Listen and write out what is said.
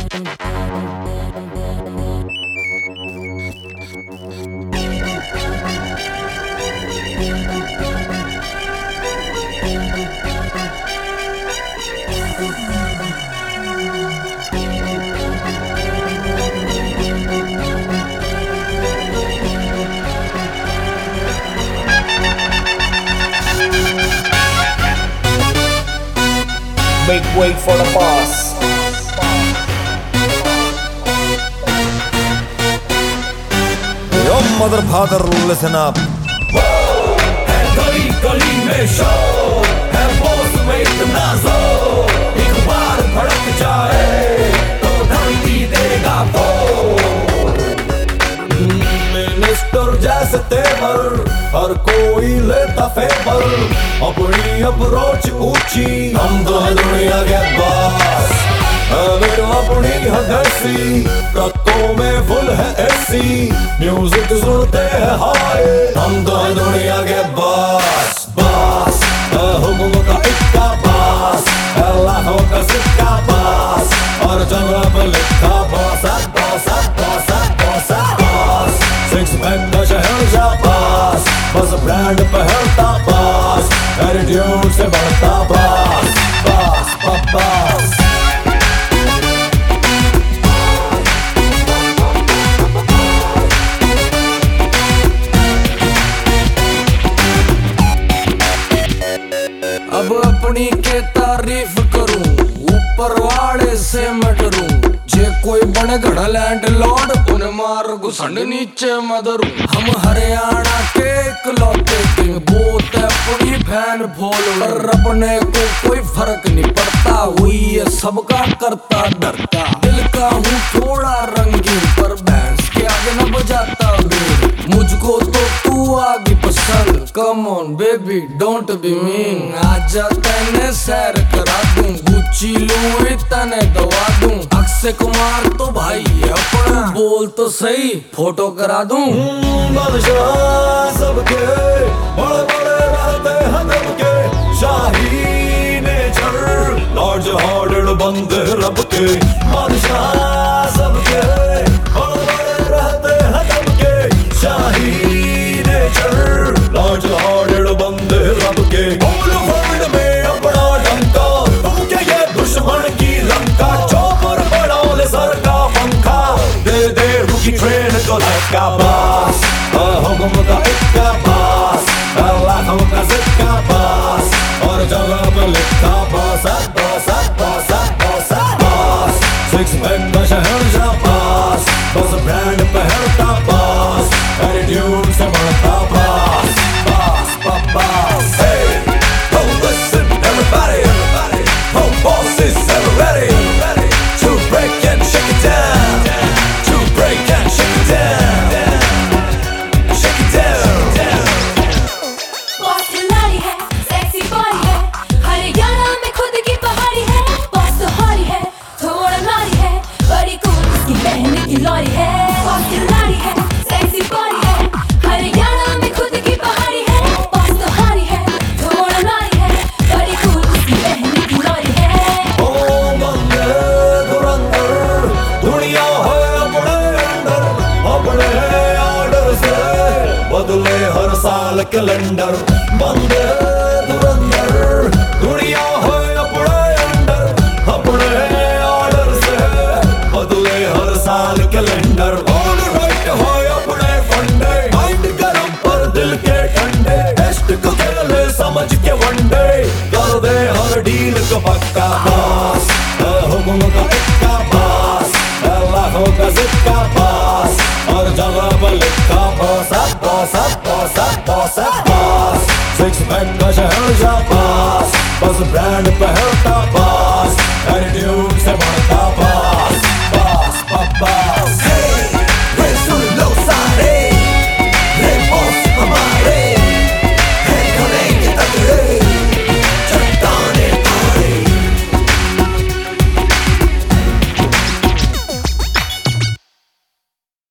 Make way for the boss. Yo mother father, listen up. है गली गली में शो, है बॉस में इतना जोर, एक बार भड़क जाए तो धरती देगा फोड़। मिनिस्टर जैसे तेवर हर कोई लेता फेवर, अपनी अप्रोच ऊंची, हम तो है दुनिया के बॉस। अभी तो अपनी है देसी, ट्रकों में फुल है एसी, म्यूजिक सुनते हैं हाय, हम तो है दुनिया के बॉस। बॉस हुक्म का इक्का बॉस, लाखों का सिक्का बॉस, और जगह पर लिखा boss boss boss boss boss. Six pack का शहंशाह बॉस, बस ब्रांड पहनता बॉस, एटीट्यूड से बढ़ता बॉस बॉस बॉस। अब अपनी के तारीफ करूं, ऊपर वाले से मैं डरूं, जे कोई बने गड़ा लैंड लॉर्ड उन्हें मार घुसंड नीचे मदरू। हम हरियाणा के इकलौते किंग, बोत है अपनी फैन फॉलोअर, अपने को कोई फर्क नहीं पड़ता, हुई है सबका करता डरता। दिल का हूँ थोड़ा रंगीन, पर बैंड्स के आगे न बजाता बीन, मुझको तो तू आगे पसंद, come on baby don't be mean. आजा तने सैर करा दूं, गुच्ची लूई तने दवा दूं, अक्षय कुमार तो भाई है अपना, बोल तो सही फोटो करा दूं। बादशाह सबके बड़े बड़े रहते हैं दबके, शाही नेचर लॉर्ड हार्डेड बंदे रब के। बादशाह सबके बड़े बड़े रहते हैं दबके, शाही नेचर लॉर्ड हार्डेड बंदे रब के। होल वर्ल्ड में अपना डंका, फूके ये दुश्मन की लंका, चौपर बढ़ाओ सर का पंखा, दे दे रुकी ट्रेन को धक्का। बॉस हुक्म का इक्का बॉस, लाखों का सिक्का बॉस, और जगह पर लिखा boss boss boss boss boss. Six pack का शहंशाह बॉस, बस ब्रांड पहनता बॉस, एटीट्यूड से बढ़ता boss boss boss. Hey, oh listen everybody, oh boss is ever ready to break and shake it down, to break and shake it down, shake it down। Boss खिलाड़ी है, sexy body है, हरियाणा में खुद की पहाड़ी है, बॉस तो हॉरी है, थोड़ा नारी है, बड़ी कूल उसकी बहन की लॉरी है। बॉस खिलाड़ी है, सेक्सी बॉडी है, हरियाणा में खुद की पहाड़ी है, बॉस तो हॉरी है, थोड़ा नारी है, बड़ी कूल उसकी बहन की लॉरी है। ओ बंदे धुरंधर, दुनिया है अपने अंदर, अपने ऑर्डर से बदले हर साल कैलेंडर। बंदे धुरंधर, दुनिया है अपने अंदर, अपने ऑर्डर से बदले हर साल कैलेंडर। ऑल राइट है अपने फंडे, माइंड गरम पर दिल के ठंडे, टेस्ट को खेले समझ के वनडे, कर दे हर डील को पक्का। बॉस हुक्म का इक्का बॉस, लाखों का सिक्का बॉस, और जगह पर लिखा boss boss boss boss boss. Six pack का शहंशाह बॉस, बस ब्रांड पहनता बॉस, एटीट्यूड से बढ़ता बॉस बॉस बॉस।